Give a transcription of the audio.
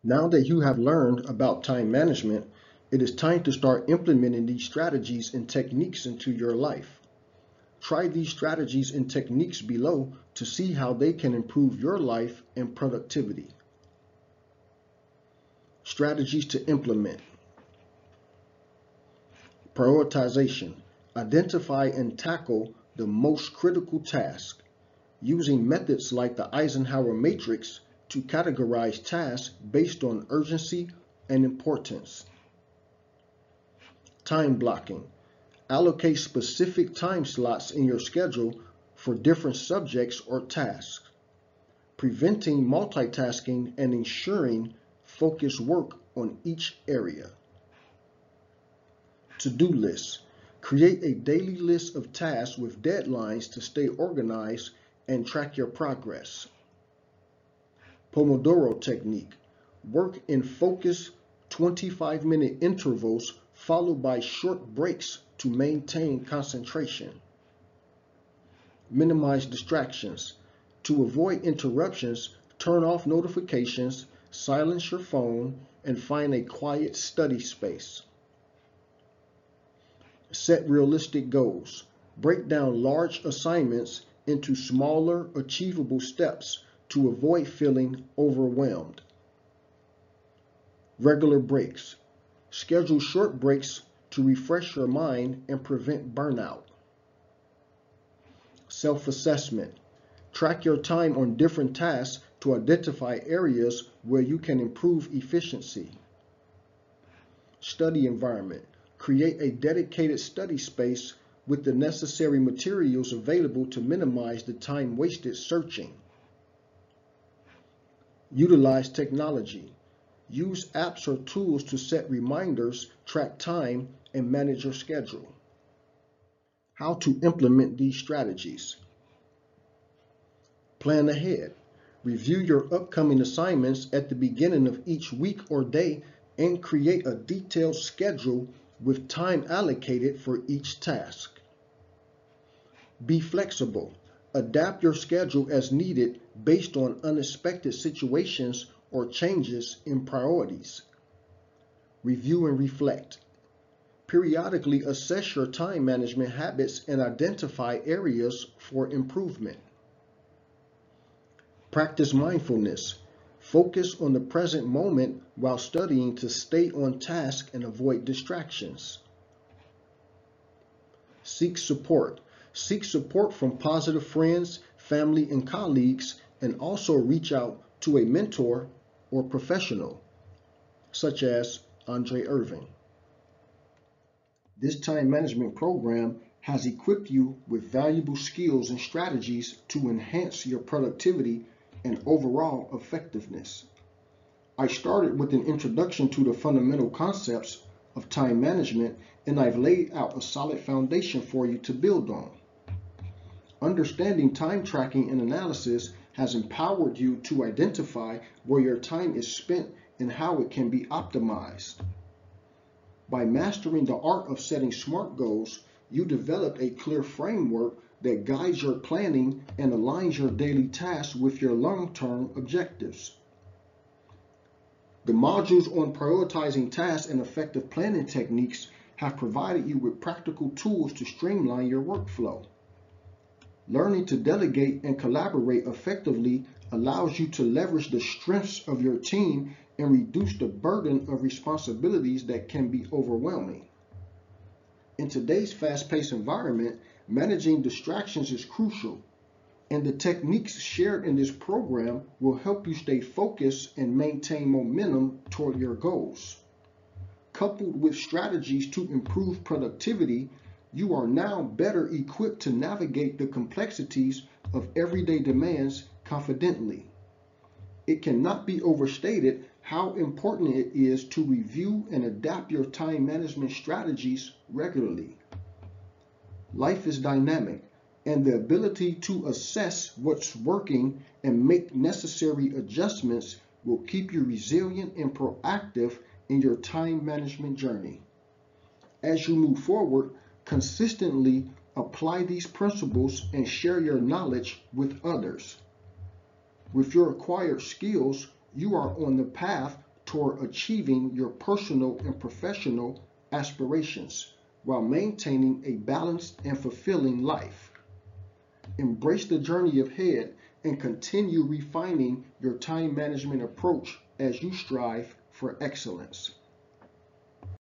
Now that you have learned about time management, it is time to start implementing these strategies and techniques into your life. Try these strategies and techniques below to see how they can improve your life and productivity. Strategies to implement. Prioritization. Identify and tackle the most critical task, using methods like the Eisenhower matrix to categorize tasks based on urgency and importance. Time blocking. Allocate specific time slots in your schedule for different subjects or tasks, preventing multitasking and ensuring focused work on each area. To-do lists. Create a daily list of tasks with deadlines to stay organized and track your progress. Pomodoro technique. Work in focused 25-minute intervals followed by short breaks to maintain concentration. Minimize distractions. To avoid interruptions, turn off notifications, silence your phone, and find a quiet study space. Set realistic goals. Break down large assignments into smaller, achievable steps to avoid feeling overwhelmed. Regular breaks. Schedule short breaks to refresh your mind and prevent burnout. Self-assessment. Track your time on different tasks to identify areas where you can improve efficiency. Study environment. Create a dedicated study space with the necessary materials available to minimize the time wasted searching. Utilize technology. Use apps or tools to set reminders, track time, and manage your schedule. How to implement these strategies. Plan ahead. Review your upcoming assignments at the beginning of each week or day and create a detailed schedule with time allocated for each task. Be flexible. Adapt your schedule as needed based on unexpected situations or changes in priorities. Review and reflect. Periodically assess your time management habits and identify areas for improvement. Practice mindfulness. Focus on the present moment while studying to stay on task and avoid distractions. Seek support. Seek support from positive friends, family, and colleagues, and also reach out to a mentor or professional, such as Andre Irving. This time management program has equipped you with valuable skills and strategies to enhance your productivity and overall effectiveness. I started with an introduction to the fundamental concepts of time management, and I've laid out a solid foundation for you to build on. Understanding time tracking and analysis has empowered you to identify where your time is spent and how it can be optimized. By mastering the art of setting SMART goals, you develop a clear framework that guides your planning and aligns your daily tasks with your long-term objectives. The modules on prioritizing tasks and effective planning techniques have provided you with practical tools to streamline your workflow. Learning to delegate and collaborate effectively allows you to leverage the strengths of your team and reduce the burden of responsibilities that can be overwhelming. In today's fast-paced environment, managing distractions is crucial, and the techniques shared in this program will help you stay focused and maintain momentum toward your goals. Coupled with strategies to improve productivity, you are now better equipped to navigate the complexities of everyday demands confidently. It cannot be overstated how important it is to review and adapt your time management strategies regularly. Life is dynamic, and the ability to assess what's working and make necessary adjustments will keep you resilient and proactive in your time management journey. As you move forward, consistently apply these principles and share your knowledge with others. With your acquired skills, you are on the path toward achieving your personal and professional aspirations while maintaining a balanced and fulfilling life. Embrace the journey ahead and continue refining your time management approach as you strive for excellence.